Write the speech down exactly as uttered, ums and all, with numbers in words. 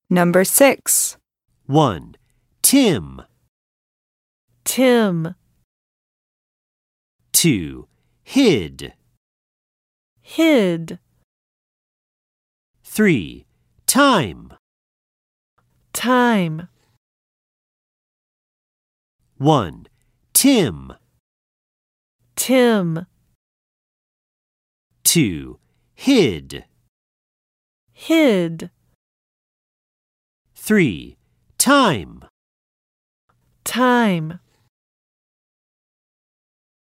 Number six. one. Tim. Tim. two. Hid. Hid. three. Time. Time. one. Tim. Tim. two. Hid. Hid. three. Time. Time.